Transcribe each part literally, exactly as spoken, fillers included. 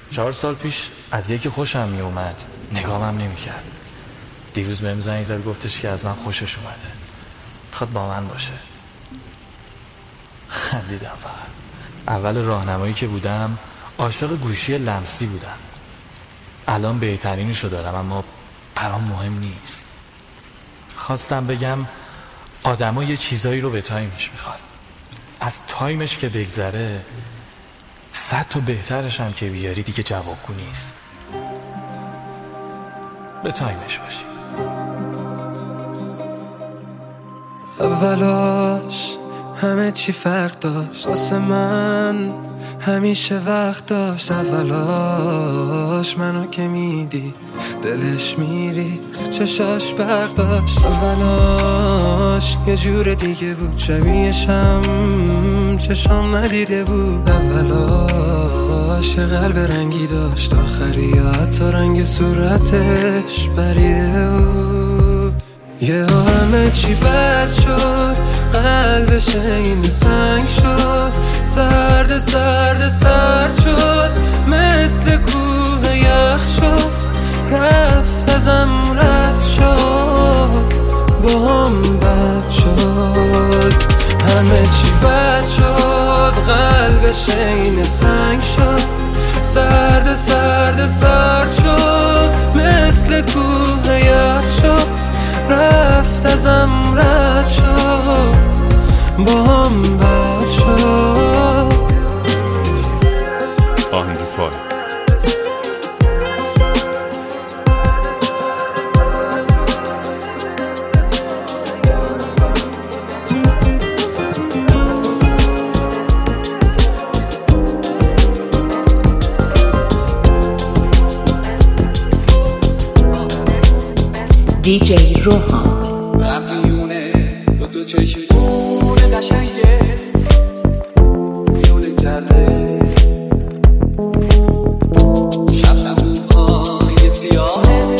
چهار سال پیش از یکی خوشم می اومد، نگامم نمی کرد. دیروز بهم زنگ زد گفتش که از من خوشش اومده، میخواد با من باشه. خندیدم فقط. اول راهنمایی که بودم عاشق گوشی لمسی بودم. الان بهترینشو دارم اما برام مهم نیست. خواستم بگم آدما یه چیزایی رو به تایمش میخواد. از تایمش که بگذره صد تا بهترش هم که بیاری دیگه جوابگو نیست. به تایمش باشی. اولاش همه چی فرق داشت، واسه من همیشه وقت داشت. اولاش منو که میدی دلش میری، چشاش برق داشت. اولاش یه جور دیگه بود، شبیهشم چشام ندیده بود. اولاش یه قلب رنگی داشت، آخری حتی رنگ صورتش بریده بود. یه همه چی بد شد، قلبش این سنگ شد، سرد سرد سرد شد، مثل کوه یخ شد، رفت ازم رد شد، با هم بد شد. همه چی بد شد، قلبش این سنگ شد، سرد سرد سرد شد، مثل کوه یخ شد، رفت ازم رد شد، با هم بد شد. آهنگ فال دی جی روحان قبلیونه با تو چشمونه قشنگه میونه کرده شب نمونهای سیاهه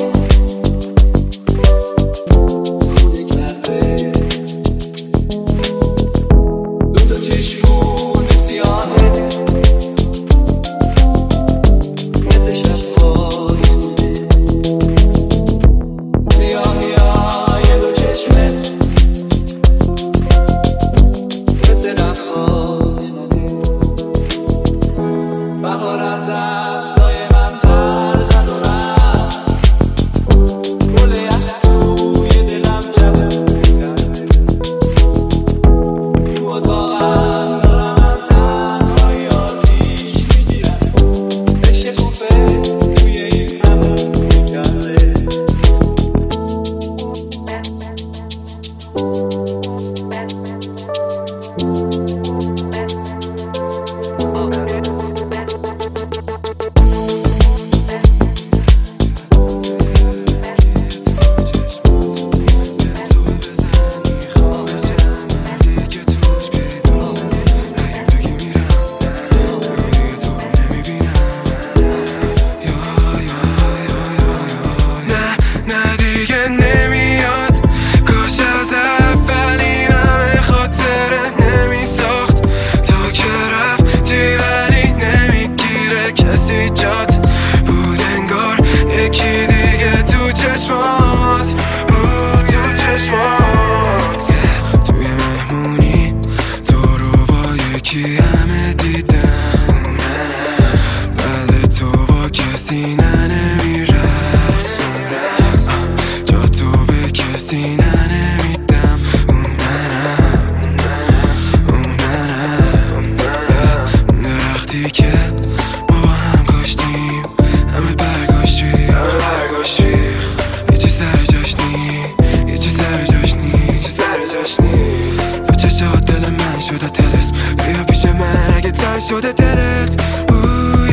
خونه کرده دو تا چشمونه سیاهه مثل شبهای شده دلت اوه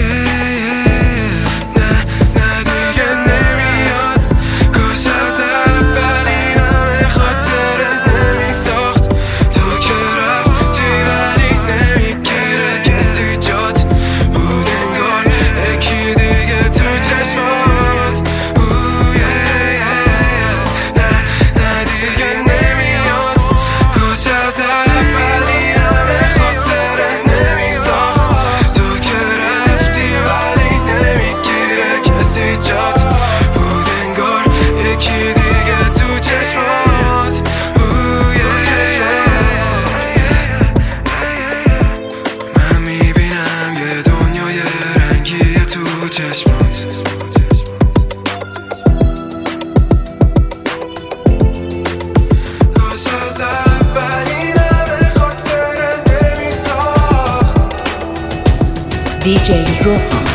نه نه دیگه نمیاد کاش از اول این همه خاطره نمیساخت تو که رفتی ولی نمیگیره کسی جات بود انگار یکی دیگه تو چشمات اوه نه نه دیگه نمیاد کاش از اول این همه خاطره نمیساخت تو که دی جی روحان.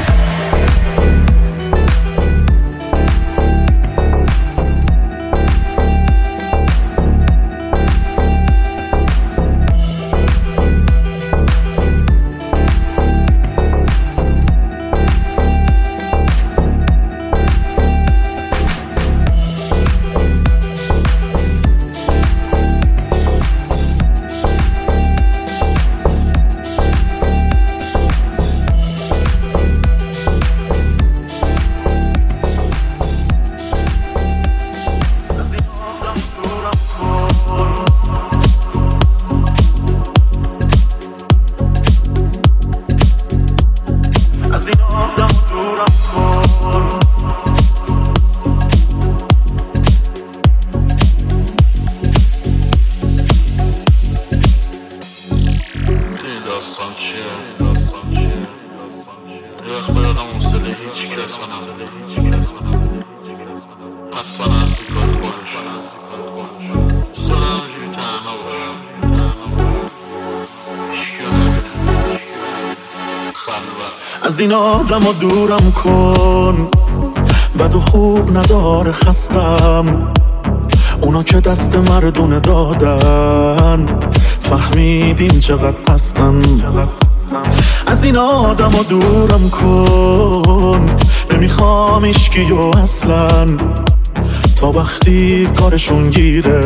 از این آدم و دورم کن، بد و خوب نداره خستم. اونا که دست مردونه دادن فهمیدین چقدر پستن. از این آدم و دورم کن، نمیخوام اشکیو اصلا. تا وقتی کارشون گیره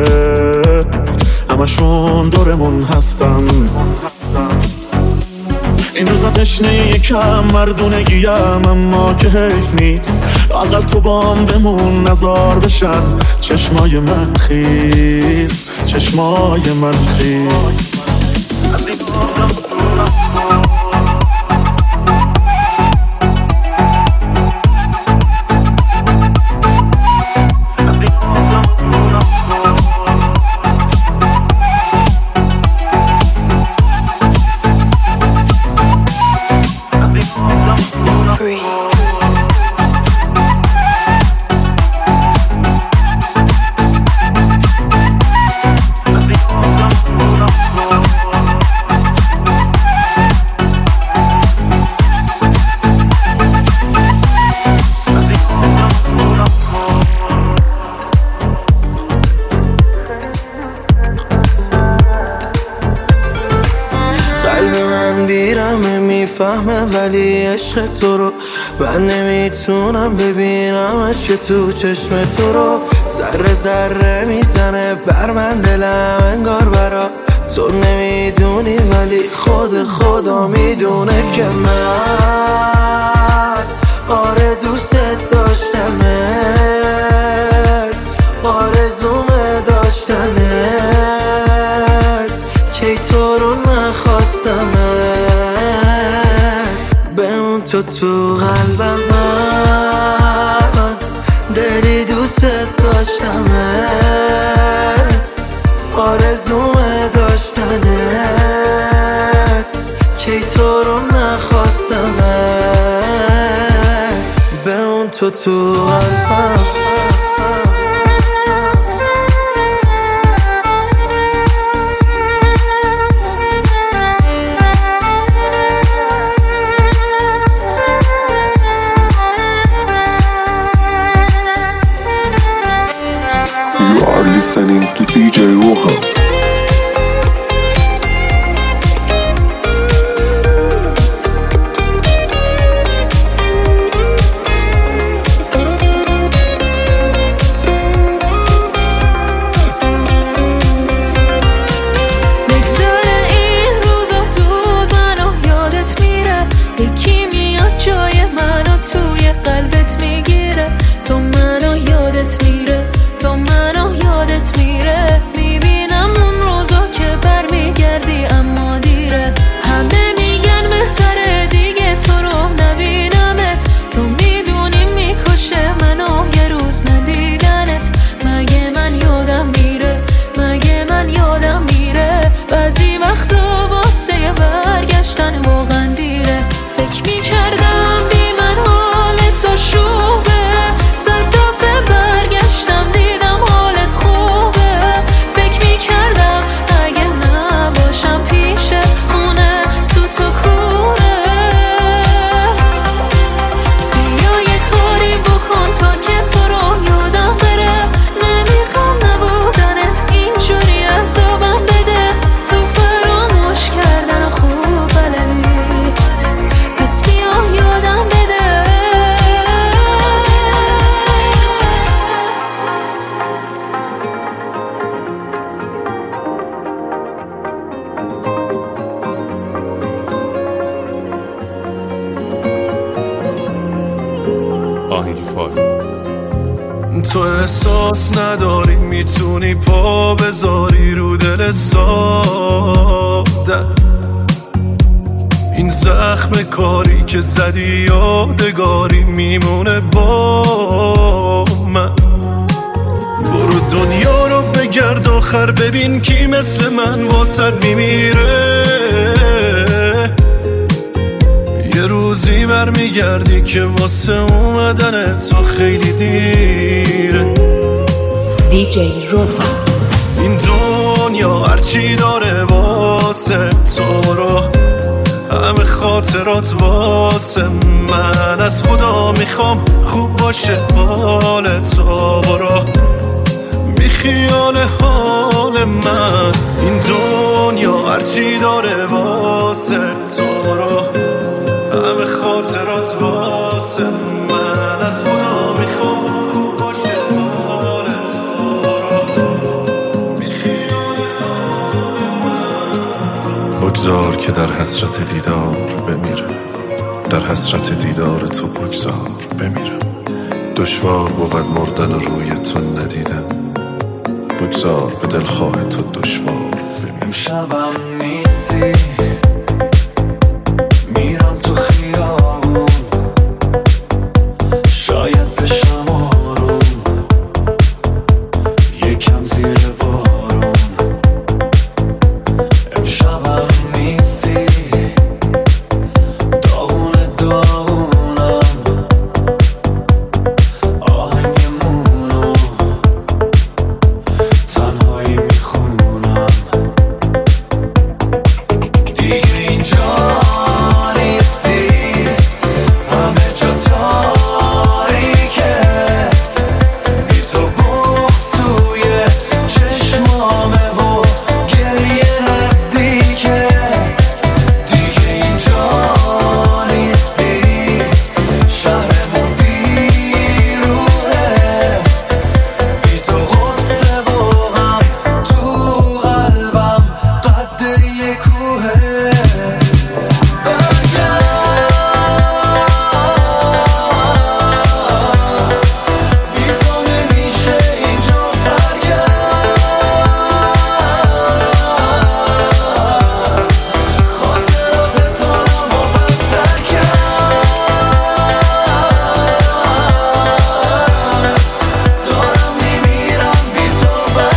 همشون دورمون هستن. این روزا تشنه یکم مردونگیم، اما که حیف نیست اقل تو بام بمون نزار بشن چشمای من خیز، چشمای من خیز. میفهمه ولی عشق تو رو من نمیتونم ببینمش که تو چشم تو رو ذره ذره میزنه بر من دلم انگار برات. تو نمیدونی ولی خود خدا میدونه که من آره دوست داشتمت، آرزومه داشتنت، کی تو رو نخواستمت. بمون تو تو قلبم، من دلی دوست داشتمت، آرزومه داشتنت، کی تو رو نخواستمت. بمون تو تو قلبم. Listening to دی جی روحان. آهنگ فال. تو احساس نداری میتونی پا بذاری رو دل ساده، این زخم کاری که زدی یادگاری میمونه با من. برو دنیا رو بگرد آخر ببین کی مثل من واسد میمیره، یه روزی برمیگردی که واسه اومدن تو خیلی دیره. دی جی روحان. این دنیا هرچی داره واسه تو رو، همه خاطرات واسه من، از خدا میخوام خوب باشه حال تو. برو بی خیال حال من، این دنیا هرچی داره واسه تو رو، همه خاطرات واسه من، از خدا میخوام خوب باشه حال تو. بی خیال حال من. بگذار که در حسرت دیدار بمیرم، در حسرت دیدار تو بگذار بمیرم. دشوار بود مردن روی تو ندیدم، بگذار به دلخواه تو دشوار بمیرم. امشبم نیستی میرم تو خیابون، شاید بشم آروم یکم زیر بارون. امشبم نیستی داغون داغونم، آهنگمونو تنهایی میخونم. دیگه اینجا نیستی، همه جا تاریکه، بی تو بغض توی چشمامه و گریه نزدیکه. دیگه اینجا نیستی، شهرمون بیروحه، بی تو غصه و غم تو قلبم قد یه کوهه. بی تو نمیشه اینجا سر کرد، خاطرات تارم و بدتر کرد. دارم میمیرم بی تو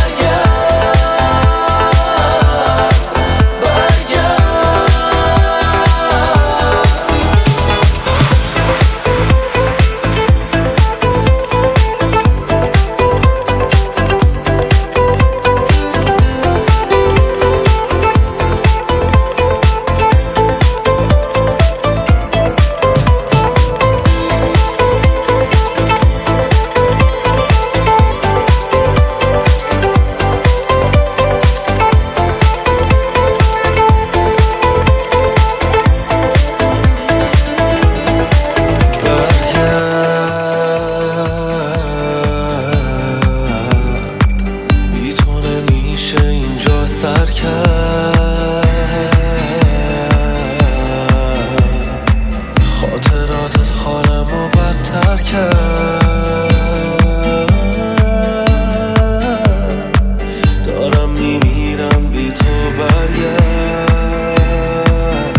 برگرد، برگرد. بی تو نمیشه اینجا سر کرد، خاطراتت حالمو بدتر کرد. دارم میمیرم بی تو برگرد،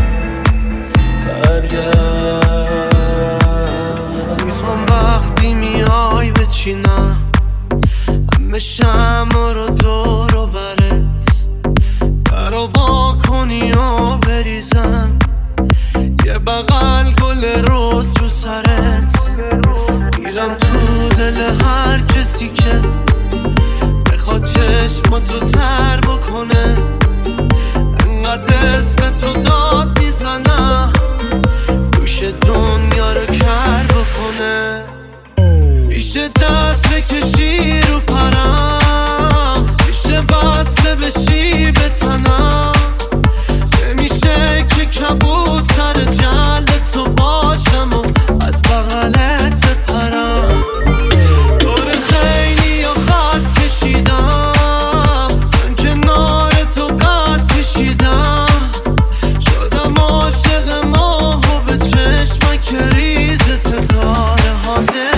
برگرد. میخوام وقتی میای بچینم همه شمع رو دور و برت، برا وا کنی و بریزم یه بغل گل روز رو سرت. میرم تو دل هر کسی که بخواد چشماتو تر بکنه، انقدر اسم تو داد میزنم دوش دنیا رو کر بکنه. میشه دست بکشی رو پرم، میشه وصله بشی به تنم، نمیشه که کبوتر جل تو باشم و از بغلت بپرم. دور خیلی یا خط کشیدم، من کنار تو قد کشیدم، شدم عاشق ماه و به چشمک ریز ستاره ها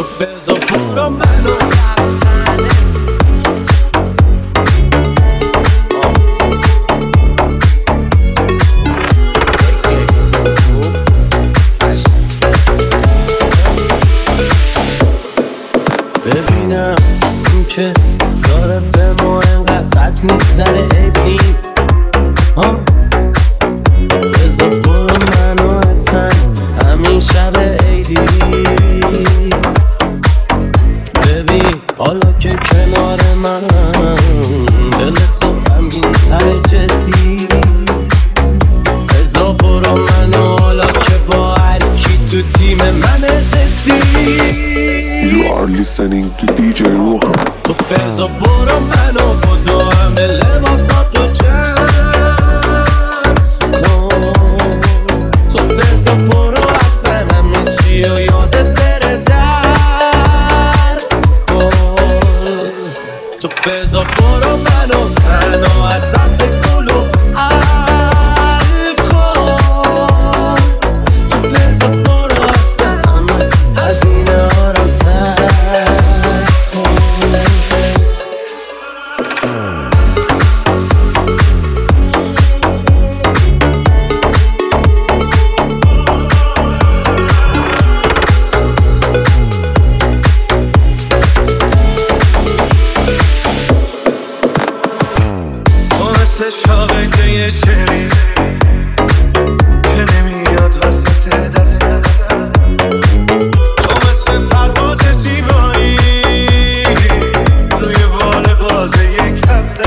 تو بزا برو منو ببینم این که داره به ما انقدر قد میگذره ایبین ها بذار برو منو اصلا همین شب عیدی ببین حالا که کنار من دلتو غمگین تر جدی بذار برو منو حالا که با هر کی تو تیم من زدی You are listening to دی جی روحان. تو بزا برو منو بدو همه لباساتو جمع کن تو بزا برو اصلا همه چی و یادت بره در کن تو بزا برو منو تنها ازت گلو حل کن تو بزا برو اصلا همه از این آرام سر شاقه شری که نمیاد وسط دفعه تو مثل پرواز زیبایی روی بال بازه یک هفته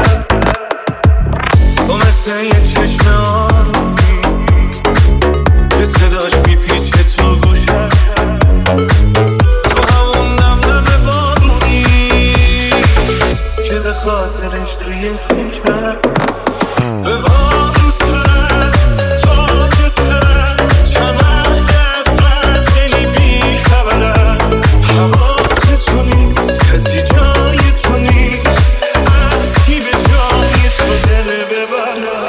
تو مثل یه چشم آرومی که صداش میپیچه تو گوشه تو همون دمدم بارونی که به خاطرش توی کوچه به باروس داره تا کسره چمک دستت خیلی بی خبره حواست تو نیست کسی جای تو نیست از کی به جای تو دل ببره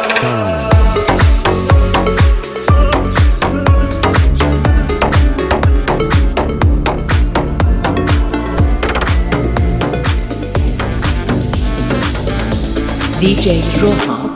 دی جی روحان.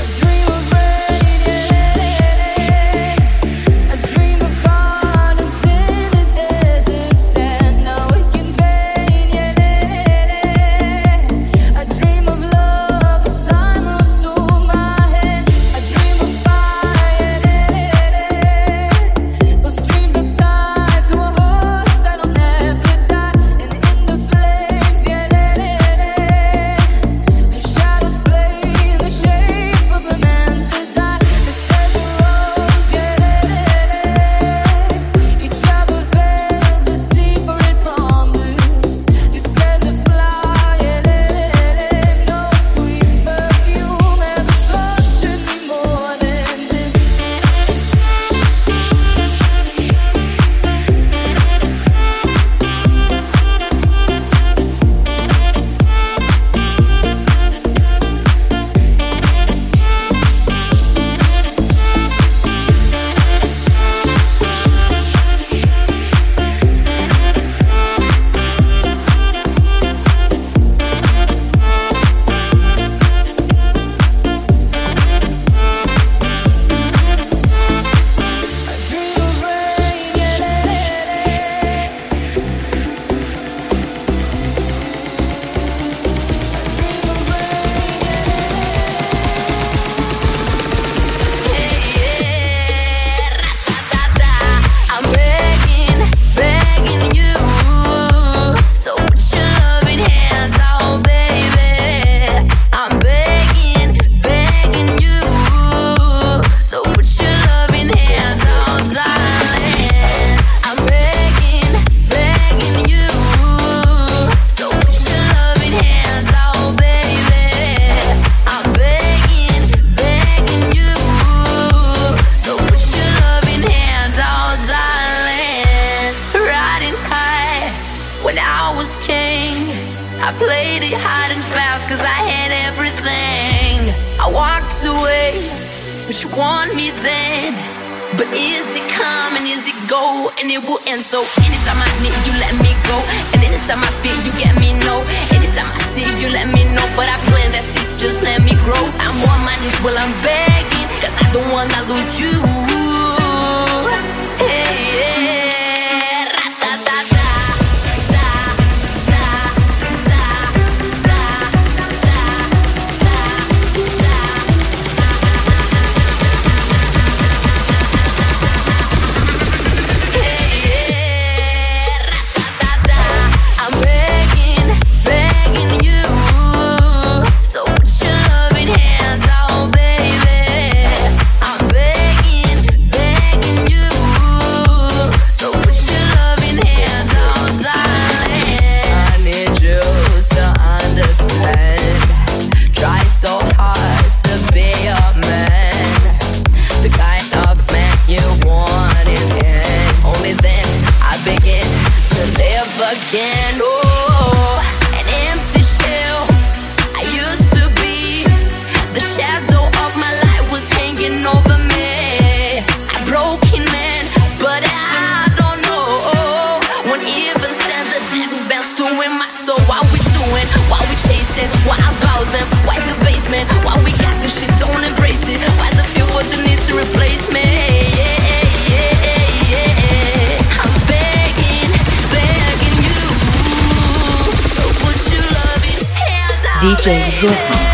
I played it hard and fast cause I had everything. I walked away, but you want me then. But is it come and is it go? And it will end. So anytime I need you, let me go. And anytime I feel you, get me no. Anytime I see you, let me know. But I plan that shit, just let me grow. I'm on my knees while I'm begging, cause I don't wanna lose you. Hey, yeah. Ra-ta-ta-ta. Again, oh, an empty shell I used to be. The shadow of my life was hanging over me. A broken man, but I don't know. Won't even stand the devil's best to in my soul. What we doing? What we chasing? What about them? Why the basement? Why we got this shit? Don't embrace it. Why the feel for the need to replace me? Yeah, yeah, yeah. I'm begging, begging you. D J Rohan.